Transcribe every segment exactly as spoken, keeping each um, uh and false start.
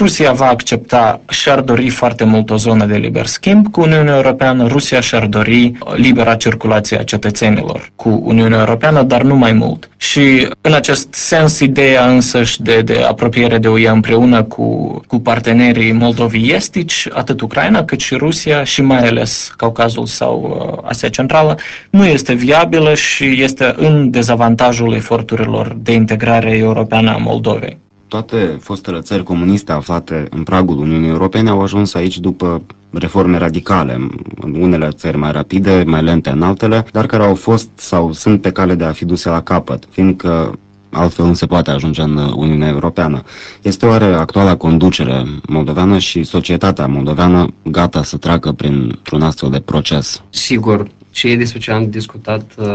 Rusia va accepta și ar dori foarte mult o zonă de liber schimb cu Uniunea Europeană, Rusia și-ar dori libera circulație a cetățenilor cu Uniunea Europeană, dar nu mai mult. Și în acest sens, ideea însăși de, de apropiere de U E împreună cu, cu partenerii Moldovii estici, atât Ucraina cât și Rusia și mai ales Caucazul sau uh, Asia Centrală, nu este viabilă și este în dezavantajul eforturilor de integrare europeană a Moldovei. Toate fostele țări comuniste aflate în pragul Uniunii Europene au ajuns aici după reforme radicale, în unele țări mai rapide, mai lente în altele, dar care au fost sau sunt pe cale de a fi duse la capăt, fiindcă altfel nu se poate ajunge în Uniunea Europeană. Este oare actuala conducere moldoveană și societatea moldoveană gata să treacă printr-un astfel de proces? Sigur, ceea despre ce am discutat uh,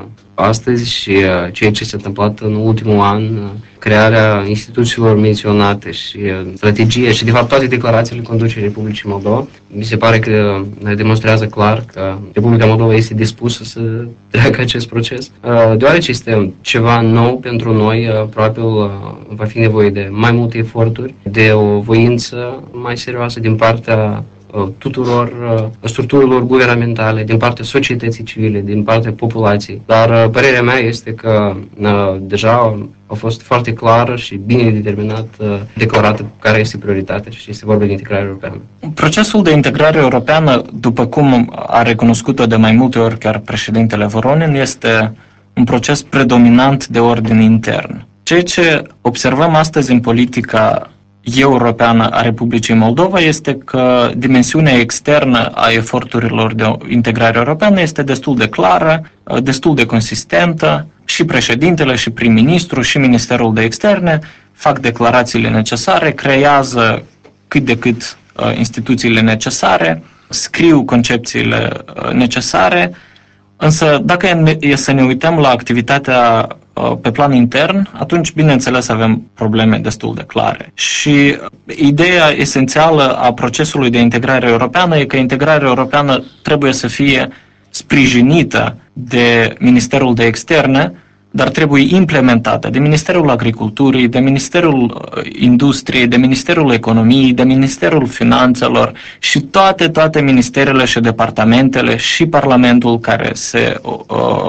astăzi și uh, ceea ce s-a întâmplat în ultimul an, uh, crearea instituțiilor menționate și uh, strategia și, de fapt, toate declarațiile conducerii Republicii Moldova, mi se pare că demonstrează clar că Republica Moldova este dispusă să treacă acest proces. Uh, deoarece este ceva nou pentru noi, uh, probabil uh, va fi nevoie de mai multe eforturi, de o voință mai serioasă din partea tuturor structurilor guvernamentale, din partea societății civile, din partea populației. Dar părerea mea este că deja a fost foarte clară și bine determinat, declarată care este prioritatea și este vorba de integrare europeană. Procesul de integrare europeană, după cum a recunoscut-o de mai multe ori chiar președintele Voronin, este un proces predominant de ordin intern. Ceea ce observăm astăzi în politica europeană a Republicii Moldova este că dimensiunea externă a eforturilor de integrare europeană este destul de clară, destul de consistentă. Și președintele, și prim-ministru, și Ministerul de Externe fac declarațiile necesare, creează cât de cât instituțiile necesare, scriu concepțiile necesare, însă dacă e să ne uităm la activitatea pe plan intern, atunci, bineînțeles, avem probleme destul de clare. Și ideea esențială a procesului de integrare europeană e că integrarea europeană trebuie să fie sprijinită de Ministerul de Externe, dar trebuie implementată de Ministerul Agriculturii, de Ministerul Industriei, de Ministerul Economiei, de Ministerul Finanțelor și toate, toate ministerele și departamentele și Parlamentul care se... Uh,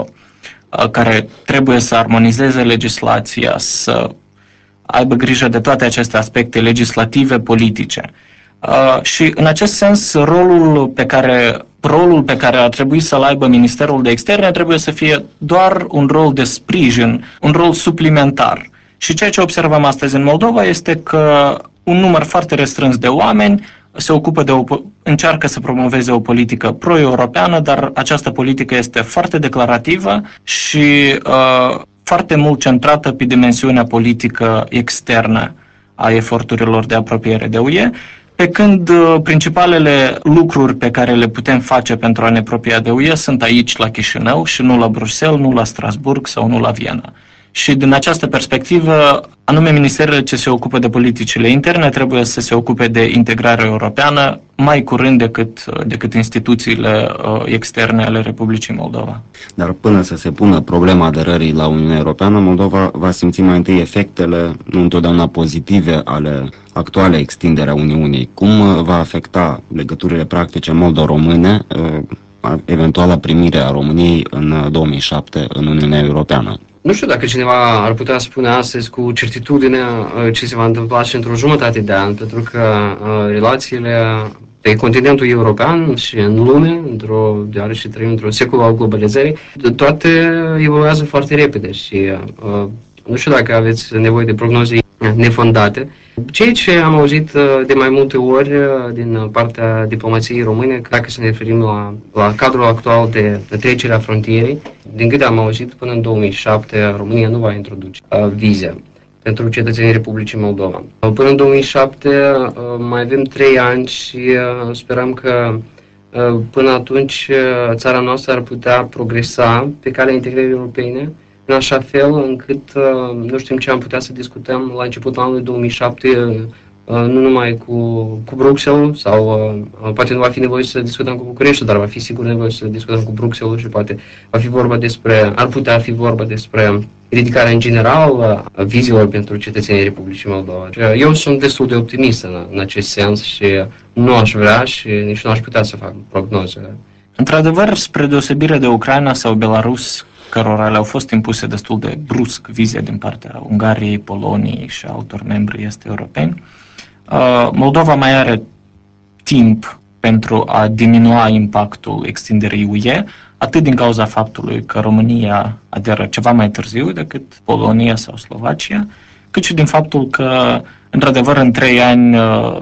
care trebuie să armonizeze legislația, să aibă grijă de toate aceste aspecte legislative, politice. Uh, și în acest sens, rolul pe care, rolul pe care ar trebui să-l aibă Ministerul de Externe trebuie să fie doar un rol de sprijin, un rol suplimentar. Și ceea ce observăm astăzi în Moldova este că un număr foarte restrâns de oameni se ocupă de o, încearcă să promoveze o politică pro-europeană, dar această politică este foarte declarativă și uh, foarte mult centrată pe dimensiunea politică externă a eforturilor de apropiere de U E, pe când uh, principalele lucruri pe care le putem face pentru a ne apropia de U E sunt aici la Chișinău și nu la Bruxelles, nu la Strasburg sau nu la Viena. Și din această perspectivă, anume ministerele ce se ocupă de politicile interne trebuie să se ocupe de integrarea europeană mai curând decât, decât instituțiile uh, externe ale Republicii Moldova. Dar până să se pună problema aderării la Uniunea Europeană, Moldova va simți mai întâi efectele, nu întotdeauna pozitive, ale actualei extindere a Uniunii. Cum va afecta legăturile practice moldo-române, uh, eventuala primire a României în două mii șapte în Uniunea Europeană? Nu știu dacă cineva ar putea spune astăzi cu certitudine ce se va întâmpla și într-o jumătate de an, pentru că uh, relațiile pe continentul european și în lume, într-o, deoarece trăim într-un secol al globalizării, toate evoluează foarte repede și uh, nu știu dacă aveți nevoie de prognoze nefondate. Ceea ce am auzit de mai multe ori din partea diplomației române, dacă să ne referim la, la cadrul actual de, de trecere a frontierei, din câte am auzit, până în două mii șapte România nu va introduce uh, vize pentru cetățenii Republicii Moldova. Până în două mii șapte uh, mai avem trei ani și uh, sperăm că uh, până atunci uh, țara noastră ar putea progresa pe calea integrării europene, în așa fel încât uh, nu știm ce am putea să discutăm la începutul anului două mii șapte nu numai cu, cu Bruxelles sau poate nu va fi nevoie să discutăm cu București, dar va fi sigur nevoie să discutăm cu Bruxelles și poate va fi vorba despre, ar putea fi vorba despre ridicarea în general a vizelor pentru cetățenii Republicii Moldova. Eu sunt destul de optimist în, în acest sens și nu aș vrea și nici nu aș putea să fac prognoze. Într-adevăr, spre deosebire de Ucraina sau Belarus, cărora le-au fost impuse destul de brusc vize din partea Ungariei, Poloniei și altor membri este europeni, Moldova mai are timp pentru a diminua impactul extinderii U E, atât din cauza faptului că România aderă ceva mai târziu decât Polonia sau Slovacia, cât și din faptul că, într-adevăr, în trei ani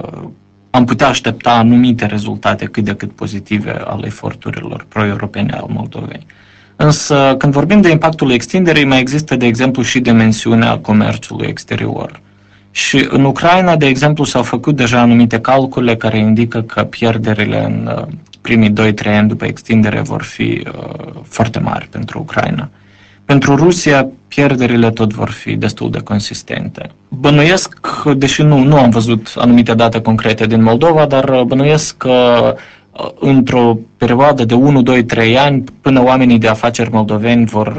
am putea aștepta anumite rezultate cât de cât pozitive ale eforturilor pro-europene al Moldovei. Însă, când vorbim de impactul extinderii, mai există, de exemplu, și dimensiunea comerțului exterior. Și în Ucraina, de exemplu, s-au făcut deja anumite calcule care indică că pierderile în primii doi trei ani după extindere vor fi uh, foarte mari pentru Ucraina. Pentru Rusia, pierderile tot vor fi destul de consistente. Bănuiesc, deși nu, nu am văzut anumite date concrete din Moldova, dar bănuiesc că într-o perioadă de unu, doi, trei ani, până oamenii de afaceri moldoveni vor,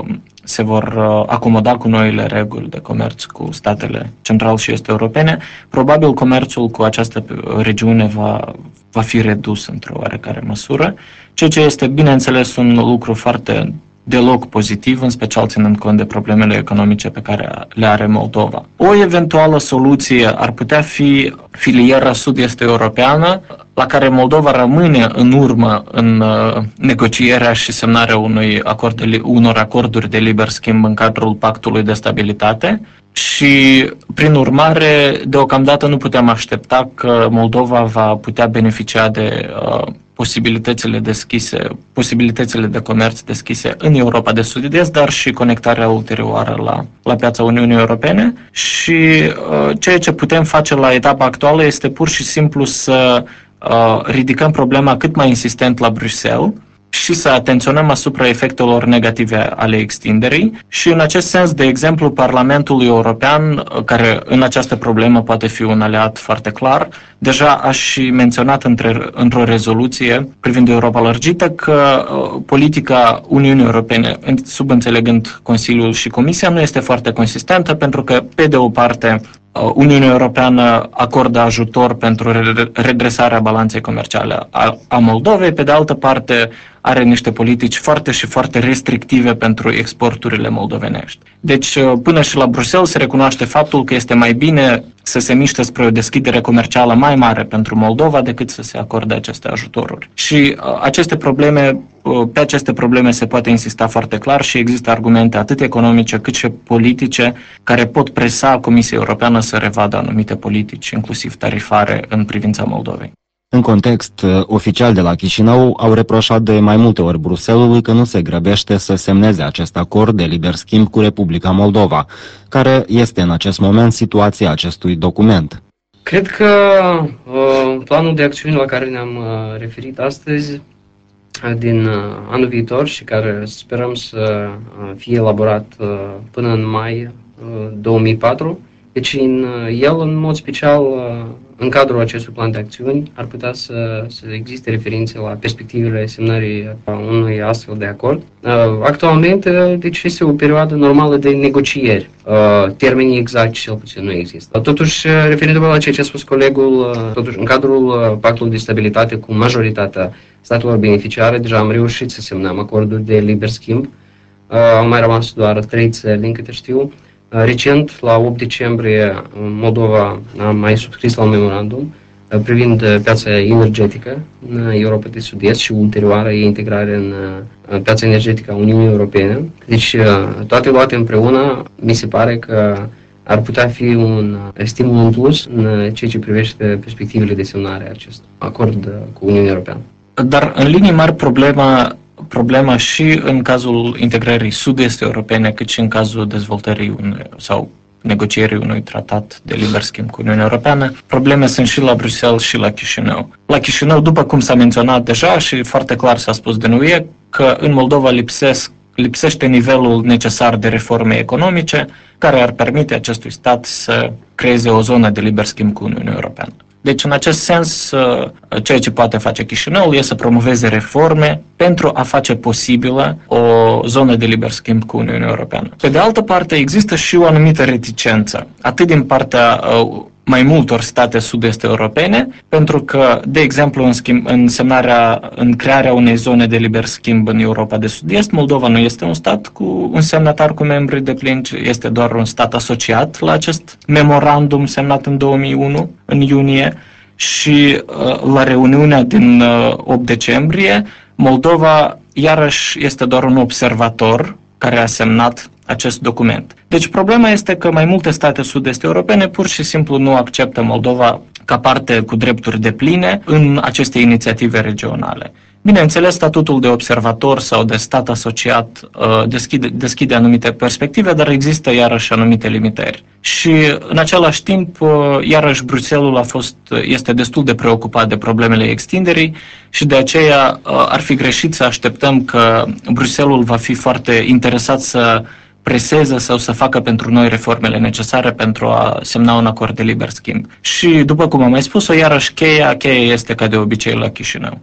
se vor acomoda cu noile reguli de comerț cu statele central și est europene, probabil comerțul cu această regiune va, va fi redus într-o oarecare măsură, ceea ce este, bineînțeles, un lucru foarte deloc pozitiv, în special ținând cont de problemele economice pe care le are Moldova. O eventuală soluție ar putea fi filiera sud-est europeană, la care Moldova rămâne în urmă în uh, negocierea și semnarea unui acord de, unor acorduri de liber schimb în cadrul Pactului de Stabilitate și, prin urmare, deocamdată nu putem aștepta că Moldova va putea beneficia de uh, posibilitățile deschise, posibilitățile de comerț deschise în Europa de Sud-Est, dar și conectarea ulterioară la, la piața Uniunii Europene și uh, ceea ce putem face la etapa actuală este pur și simplu să uh, ridicăm problema cât mai insistent la Bruxelles și să atenționăm asupra efectelor negative ale extinderii și în acest sens, de exemplu, Parlamentul European, care în această problemă poate fi un aliat foarte clar, deja a și menționat între, într-o rezoluție privind Europa lărgită că uh, politica Uniunii Europene, subînțelegând Consiliul și Comisia, nu este foarte consistentă pentru că, pe de o parte, Uniunea Europeană acordă ajutor pentru redresarea balanței comerciale a Moldovei, pe de altă parte are niște politici foarte și foarte restrictive pentru exporturile moldovenești. Deci până și la Bruxelles se recunoaște faptul că este mai bine să se miște spre o deschidere comercială mai mare pentru Moldova decât să se acorde aceste ajutoruri. Și aceste probleme, pe aceste probleme se poate insista foarte clar și există argumente atât economice cât și politice care pot presa Comisia Europeană să revadă anumite politici, inclusiv tarifare, în privința Moldovei. În context oficial de la Chișinău, au reproșat de mai multe ori Bruxellesului că nu se grăbește să semneze acest acord de liber schimb cu Republica Moldova. Care este în acest moment situația acestui document? Cred că uh, planul de acțiune la care ne-am uh, referit astăzi uh, din uh, anul viitor și care sperăm să uh, fie elaborat uh, până în mai uh, două mii patru, deci în uh, el, în mod special, uh, în cadrul acestui plan de acțiuni, ar putea să, să existe referințe la perspectivele semnării unui astfel de acord. Actualmente, deci este o perioadă normală de negocieri. Termenii exact cel puțin nu există. Totuși, referindu-mă la ceea ce a spus colegul, totuși, în cadrul Pactului de Stabilitate cu majoritatea statelor beneficiare, deja am reușit să semnăm acorduri de liber schimb. Au mai rămas doar trei țări, din câte știu. Recent, la opt decembrie, Moldova a mai subscris la un memorandum privind piața energetică în Europa de Sud-Est și ulterioară ei integrare în piața energetică a Uniunii Europene. Deci, toate luate împreună, mi se pare că ar putea fi un stimul în plus în ceea ce privește perspectivele de semnare a acestui acord cu Uniunea Europeană. Dar, în linii mari, problema Problema și în cazul integrării sud-est europene, cât și în cazul dezvoltării unui, sau negocierii unui tratat de liber schimb cu Uniunea Europeană, probleme sunt și la Bruxelles și la Chișinău. La Chișinău, după cum s-a menționat deja și foarte clar s-a spus de U E, că în Moldova lipsesc lipsește nivelul necesar de reforme economice care ar permite acestui stat să creeze o zonă de liber schimb cu Uniunea Europeană. Deci, în acest sens, ceea ce poate face Chișinăul este să promoveze reforme pentru a face posibilă o zonă de liber schimb cu Uniunea Europeană. Pe de altă parte, există și o anumită reticență, atât din partea mai multor state sud-est europene, pentru că, de exemplu, în, schimb, în semnarea, în crearea unei zone de liber schimb în Europa de Sud-Est, Moldova nu este un stat cu un semnatar cu membri deplini, este doar un stat asociat la acest memorandum semnat în două mii unu, în iunie, și la reuniunea din opt decembrie, Moldova iarăși este doar un observator care a semnat acest document. Deci problema este că mai multe state sud-est europene pur și simplu nu acceptă Moldova ca parte cu drepturi depline în aceste inițiative regionale. Bineînțeles, statutul de observator sau de stat asociat uh, deschide, deschide anumite perspective, dar există iarăși anumite limitări. Și în același timp, uh, iarăși Bruxelles a fost, este destul de preocupat de problemele extinderii și de aceea uh, ar fi greșit să așteptăm că Bruxelles va fi foarte interesat să preseze sau să facă pentru noi reformele necesare pentru a semna un acord de liber schimb. Și după cum am mai spus-o, iarăși cheia, cheia este ca de obicei la Chișinău.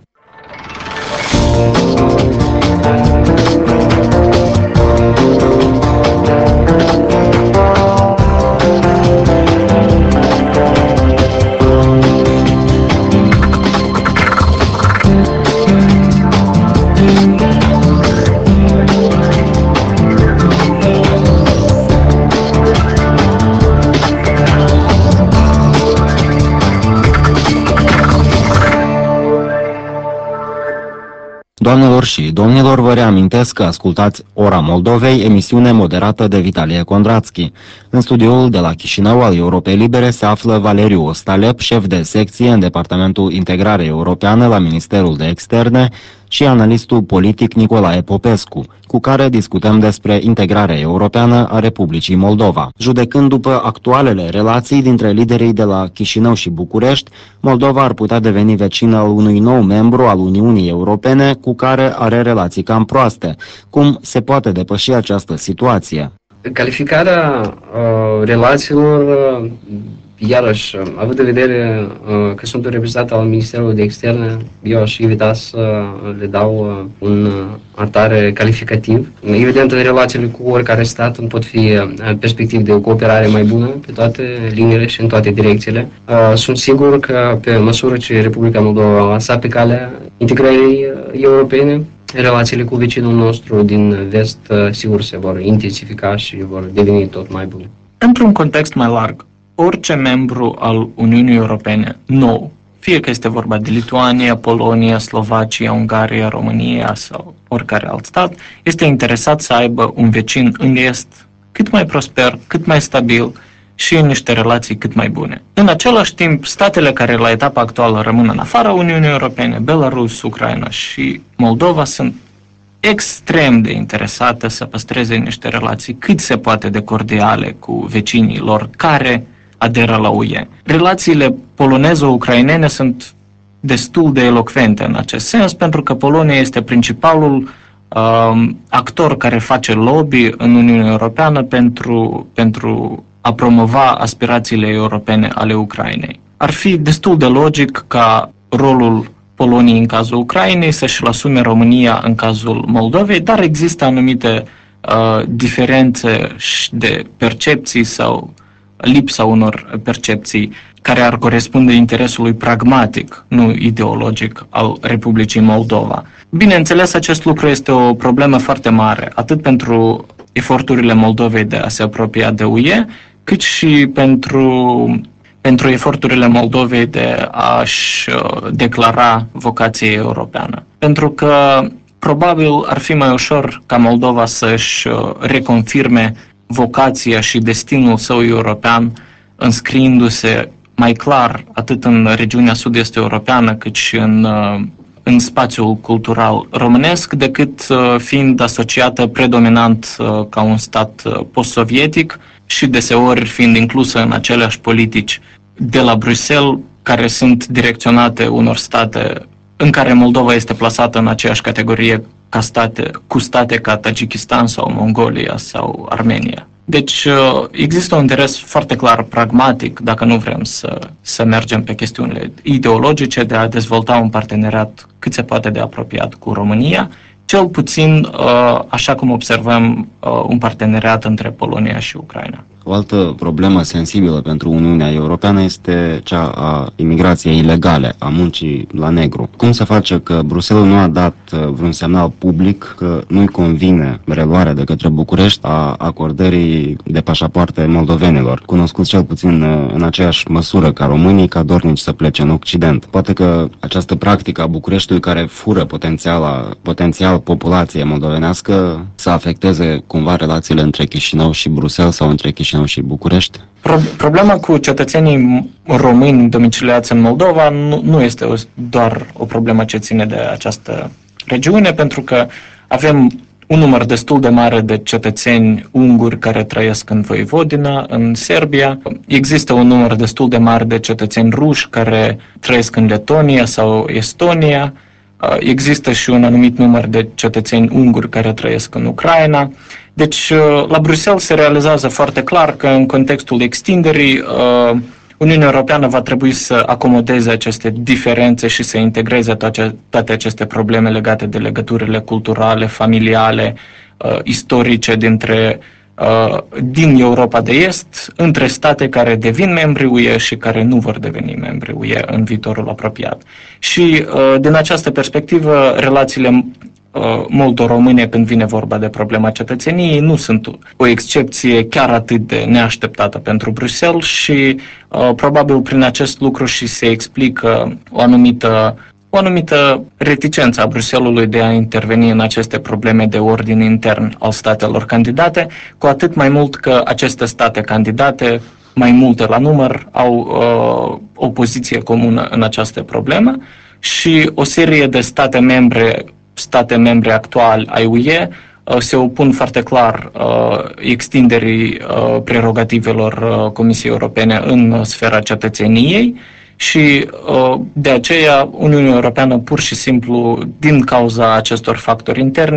Doamnelor și domnilor, vă reamintesc că ascultați Ora Moldovei, emisiune moderată de Vitalie Condrațchi. În studioul de la Chișinău al Europei Libere se află Valeriu Ostalep, șef de secție în Departamentul Integrare Europeană la Ministerul de Externe, și analistul politic Nicolae Popescu, cu care discutăm despre integrarea europeană a Republicii Moldova. Judecând după actualele relații dintre liderii de la Chișinău și București, Moldova ar putea deveni vecină al unui nou membru al Uniunii Europene cu care are relații cam proaste. Cum se poate depăși această situație? Calificarea uh, relațiilor, uh, iarăși, având în vedere uh, că sunt un reprezentant al Ministerului de Externe, eu aș evita să le dau uh, un uh, atare calificativ. Evident, relațiile cu oricare stat pot fi uh, perspective de o cooperare mai bună pe toate liniile și în toate direcțiile. Uh, sunt sigur că pe măsură ce Republica Moldova va lăsa pe calea integrării uh, europene, relațiile cu vecinul nostru din vest, sigur, se vor intensifica și vor deveni tot mai bune. Într-un context mai larg, orice membru al Uniunii Europene nou, fie că este vorba de Lituania, Polonia, Slovacia, Ungaria, România sau oricare alt stat, este interesat să aibă un vecin în est cât mai prosper, cât mai stabil și în niște relații cât mai bune. În același timp, statele care la etapa actuală rămân în afara Uniunii Europene, Belarus, Ucraina și Moldova, sunt extrem de interesate să păstreze niște relații cât se poate de cordiale cu vecinii lor care aderă la U E. Relațiile polonezo-ucrainene sunt destul de elocvente în acest sens, pentru că Polonia este principalul uh, actor care face lobby în Uniunea Europeană pentru, pentru a promova aspirațiile europene ale Ucrainei. Ar fi destul de logic ca rolul Poloniei în cazul Ucrainei să-și-l asume România în cazul Moldovei, dar există anumite uh, diferențe de percepții sau lipsa unor percepții care ar corespunde interesului pragmatic, nu ideologic, al Republicii Moldova. Bineînțeles, acest lucru este o problemă foarte mare, atât pentru eforturile Moldovei de a se apropia de U E, cât și pentru, pentru eforturile Moldovei de a-și declara vocație europeană. Pentru că probabil ar fi mai ușor ca Moldova să-și reconfirme vocația și destinul său european, înscriindu-se mai clar atât în regiunea sud-est europeană cât și în, în spațiul cultural românesc, decât fiind asociată predominant ca un stat post-sovietic și deseori fiind inclusă în aceleași politici de la Bruxelles, care sunt direcționate unor state în care Moldova este plasată în aceeași categorie ca state, cu state ca Tajikistan sau Mongolia sau Armenia. Deci există un interes foarte clar pragmatic, dacă nu vrem să, să mergem pe chestiunile ideologice, de a dezvolta un parteneriat cât se poate de apropiat cu România, cel puțin așa cum observăm un parteneriat între Polonia și Ucraina. O altă problemă sensibilă pentru Uniunea Europeană este cea a imigrației ilegale, a muncii la negru. Cum se face că Bruxelles nu a dat vreun semnal public că nu-i convine reluarea de către București a acordării de pașapoarte moldovenilor, cunoscuți cel puțin în aceeași măsură ca românii, ca dornici să plece în Occident? Poate că această practică a Bucureștiului, care fură potențial, potențial populație moldovenească, să afecteze cumva relațiile între Chișinău și Bruxelles sau între Chișinău și București? Problema cu cetățenii români domiciliați în Moldova nu, nu este doar o problemă ce ține de această regiune, pentru că avem un număr destul de mare de cetățeni unguri care trăiesc în Voivodina, în Serbia. Există un număr destul de mare de cetățeni ruși care trăiesc în Letonia sau Estonia. Există și un anumit număr de cetățeni unguri care trăiesc în Ucraina. Deci, la Bruxelles se realizează foarte clar că în contextul extinderii, Uniunea Europeană va trebui să acomodeze aceste diferențe și să integreze toate, toate aceste probleme legate de legăturile culturale, familiale, istorice dintre din Europa de Est, între state care devin membri U E și care nu vor deveni membri U E în viitorul apropiat. Și din această perspectivă, relațiile moldo-române, când vine vorba de problema cetățeniei, nu sunt o excepție chiar atât de neașteptată pentru Bruxelles și probabil prin acest lucru și se explică o anumită o anumită reticență a Bruxellesului de a interveni în aceste probleme de ordin intern al statelor candidate, cu atât mai mult că aceste state candidate, mai multe la număr, au uh, o poziție comună în această problemă și o serie de state membre, state membre actuali ai U E uh, se opun foarte clar uh, extinderii uh, prerogativelor uh, Comisiei Europene în sfera cetățeniei. Și de aceea Uniunea Europeană pur și simplu, din cauza acestor factori interni,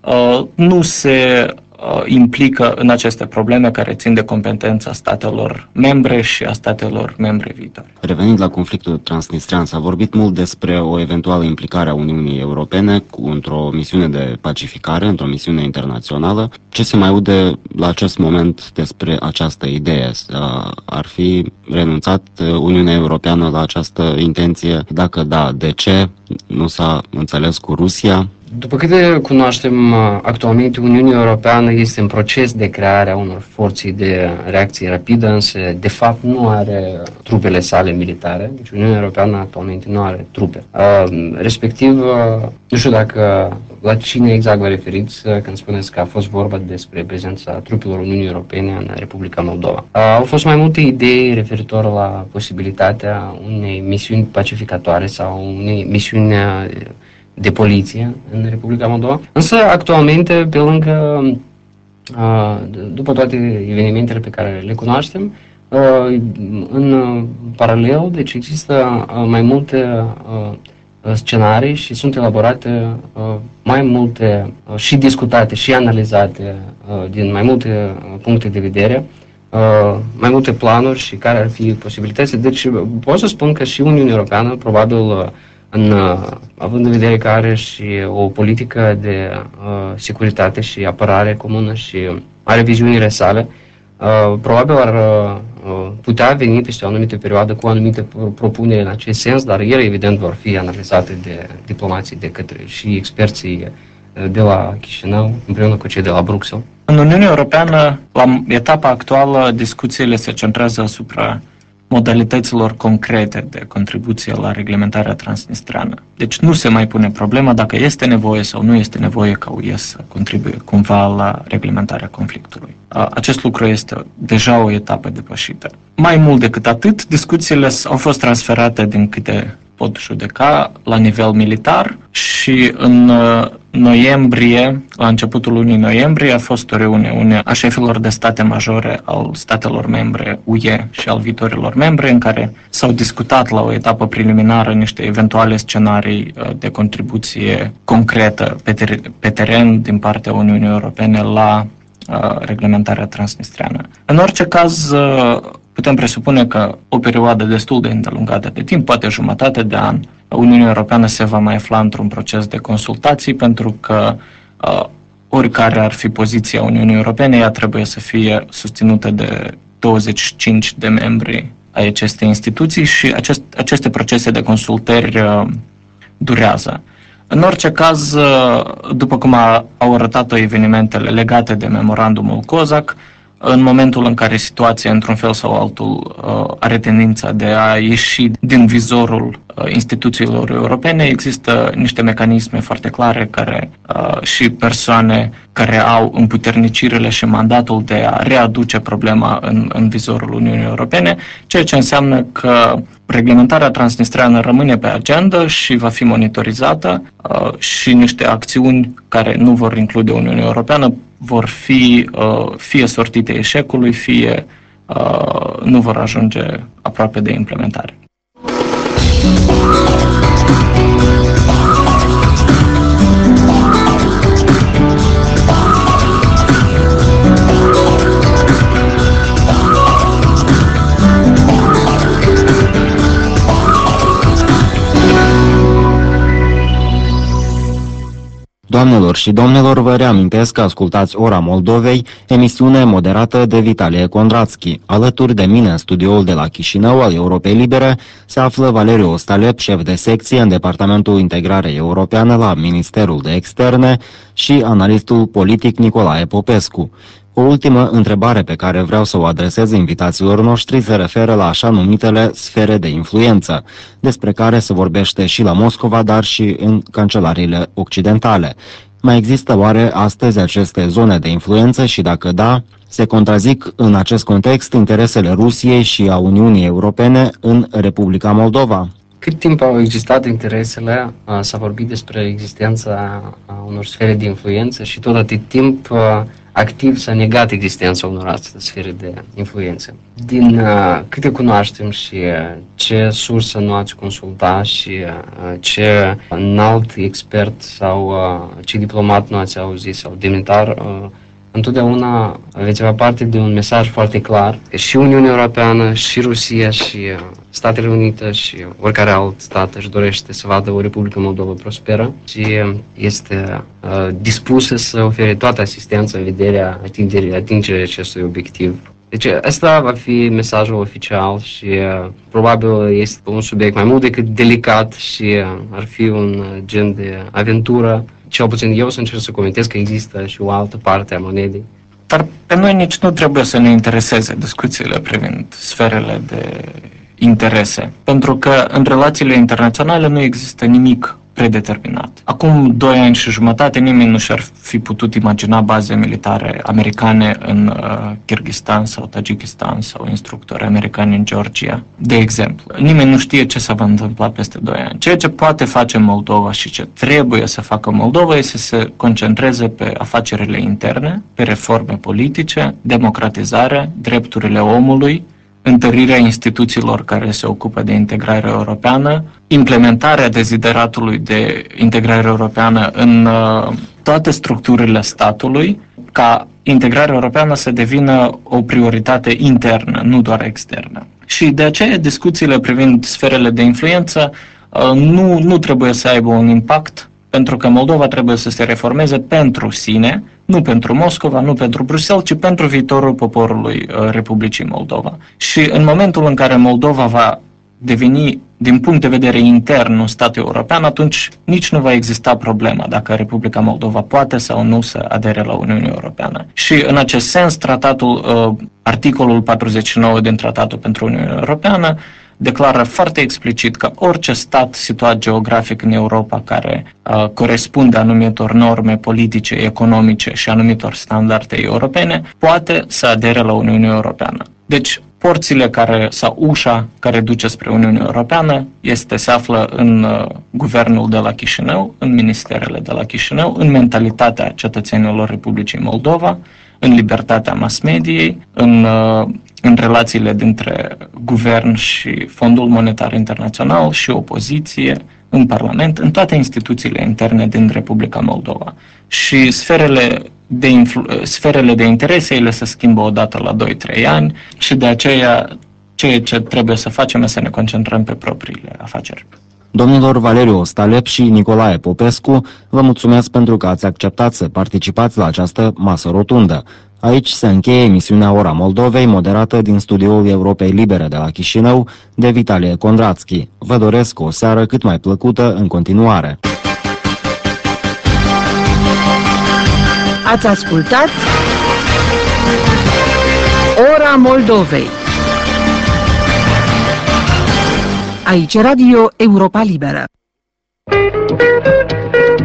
nu se implică în aceste probleme care țin de competența statelor membre și a statelor membre viitoare. Revenind la conflictul transnistrean, s-a vorbit mult despre o eventuală implicare a Uniunii Europene într-o misiune de pacificare, într-o misiune internațională. Ce se mai aude la acest moment despre această idee? Ar fi renunțat Uniunea Europeană la această intenție? Dacă da, de ce? Nu s-a înțeles cu Rusia? După câte cunoaștem, actualmente Uniunea Europeană este în proces de creare a unor forțe de reacție rapidă, însă de fapt nu are trupele sale militare, deci Uniunea Europeană actualmente nu are trupe. Respectiv, nu știu dacă la cine exact vă referiți când spuneți că a fost vorba despre prezența trupelor Uniunii Europene în Republica Moldova. Au fost mai multe idei referitor la posibilitatea unei misiuni pacificatoare sau unei misiuni de poliție în Republica Moldova. Însă, actualmente, pe lângă, după toate evenimentele pe care le cunoaștem, în paralel, deci există mai multe scenarii și sunt elaborate mai multe și discutate și analizate din mai multe puncte de vedere, mai multe planuri și care ar fi posibilități. Deci pot să spun că și Uniunea Europeană, probabil, În, având în vedere că are și o politică de uh, securitate și apărare comună și are viziunile sale, uh, probabil ar uh, putea veni peste o anumită perioadă cu anumite propuneri în acest sens, dar ele evident vor fi analizate de diplomații de către și experții de la Chișinău împreună cu cei de la Bruxelles. În Uniunea Europeană, la etapa actuală, discuțiile se centrează asupra modalităților concrete de contribuție la reglementarea transnistreană. Deci nu se mai pune problema dacă este nevoie sau nu este nevoie ca U E să contribuie cumva la reglementarea conflictului. Acest lucru este deja o etapă depășită. Mai mult decât atât, discuțiile au fost transferate din câte pot judeca la nivel militar și în noiembrie, la începutul lunii noiembrie, a fost o reuniune a șefilor de state majore al statelor membre U E și al viitorilor membre, în care s-au discutat la o etapă preliminară niște eventuale scenarii de contribuție concretă pe, ter- pe teren din partea Uniunii Europene la uh, reglementarea transnistreană. În orice caz, uh, putem presupune că o perioadă destul de îndelungată de timp, poate jumătate de an, Uniunea Europeană se va mai afla într-un proces de consultații, pentru că uh, oricare ar fi poziția Uniunii Europene, ea trebuie să fie susținută de douăzeci și cinci de membri ai acestei instituții și acest, aceste procese de consultări uh, durează. În orice caz, uh, după cum a, au arătat evenimentele legate de memorandumul COSAC, în momentul în care situația, într-un fel sau altul, are tendința de a ieși din vizorul instituțiilor europene, există niște mecanisme foarte clare care, și persoane care au împuternicirile și mandatul de a readuce problema în, în vizorul Uniunii Europene, ceea ce înseamnă că reglementarea transnistreană rămâne pe agenda și va fi monitorizată și niște acțiuni care nu vor include Uniunea Europeană vor fi uh, fie sortite eșecului, fie uh, nu vor ajunge aproape de implementare. Doamnelor și domnilor, vă reamintesc că ascultați Ora Moldovei, emisiune moderată de Vitalie Condrațchi. Alături de mine în studioul de la Chișinău al Europei Libere se află Valeriu Ostalep, șef de secție în Departamentul Integrare Europeană la Ministerul de Externe, și analistul politic Nicolae Popescu. O ultimă întrebare pe care vreau să o adresez invitațiilor noștri se referă la așa numitele sfere de influență, despre care se vorbește și la Moscova, dar și în cancelariile occidentale. Mai există oare astăzi aceste zone de influență și, dacă da, se contrazic în acest context interesele Rusiei și a Uniunii Europene în Republica Moldova? Cât timp au existat interesele, s-a vorbit despre existența unor sfere de influență și tot atât timp activ s-a negat existența unor astfel de sfere de influență. Din uh, câte cunoaștem și ce sursă nu ați consultat și uh, ce înalt expert sau uh, ce diplomat nu ați auzit sau demnitar, uh, întotdeauna veți avea parte de un mesaj foarte clar că și Uniunea Europeană, și Rusia, și Statele Unite și oricare alt stat își dorește să vadă o Republică Moldova prosperă și este uh, dispusă să ofere toată asistența în vederea atingerii, atingerii acestui obiectiv. Deci asta va fi mesajul oficial și uh, probabil este un subiect mai mult decât delicat și uh, ar fi un gen de aventură. Cel puțin eu să încerc să comentez că există și o altă parte a monedei. Dar pe noi nici nu trebuie să ne intereseze discuțiile privind sferele de interese, pentru că în relațiile internaționale nu există nimic predeterminat. Acum doi ani și jumătate nimeni nu și-ar fi putut imagina baze militare americane în uh, Kyrgyzstan sau Tajikistan sau instructori americani în Georgia, de exemplu. Nimeni nu știe ce se va întâmpla peste doi ani. Ceea ce poate face Moldova și ce trebuie să facă Moldova este să se concentreze pe afacerile interne, pe reforme politice, democratizare, drepturile omului, întărirea instituțiilor care se ocupă de integrare europeană, implementarea dezideratului de integrare europeană în uh, toate structurile statului, ca integrarea europeană să devină o prioritate internă, nu doar externă. Și de aceea discuțiile privind sferele de influență uh, nu, nu trebuie să aibă un impact, pentru că Moldova trebuie să se reformeze pentru sine, nu pentru Moscova, nu pentru Bruxelles, ci pentru viitorul poporului uh, Republicii Moldova. Și în momentul în care Moldova va deveni, din punct de vedere intern, un stat european, atunci nici nu va exista problema dacă Republica Moldova poate sau nu să adere la Uniunea Europeană. Și în acest sens, tratatul, uh, articolul patruzeci și nouă din Tratatul pentru Uniunea Europeană declară foarte explicit că orice stat situat geografic în Europa care uh, corespunde anumitor norme politice, economice și anumitor standarde europene poate să adere la Uniunea Europeană. Deci porțile care, sau ușa care duce spre Uniunea Europeană este, se află în uh, guvernul de la Chișinău, în ministerele de la Chișinău, în mentalitatea cetățenilor Republicii Moldova, în libertatea mass-mediei, în, uh, în relațiile dintre guvern și Fondul Monetar Internațional și opoziție, în Parlament, în toate instituțiile interne din Republica Moldova. Și sferele de, influ- sferele de interese, ele se schimbă odată la doi trei ani și de aceea ceea ce trebuie să facem este să ne concentrăm pe propriile afaceri. Domnilor Valeriu Ostalep și Nicolae Popescu, vă mulțumesc pentru că ați acceptat să participați la această masă rotundă. Aici se încheie emisiunea Ora Moldovei, moderată din studioul Europei Libere de la Chișinău, de Vitalie Kondrațchi. Vă doresc o seară cât mai plăcută în continuare. Ați ascultat Ora Moldovei. Aici Radio Europa Liberă.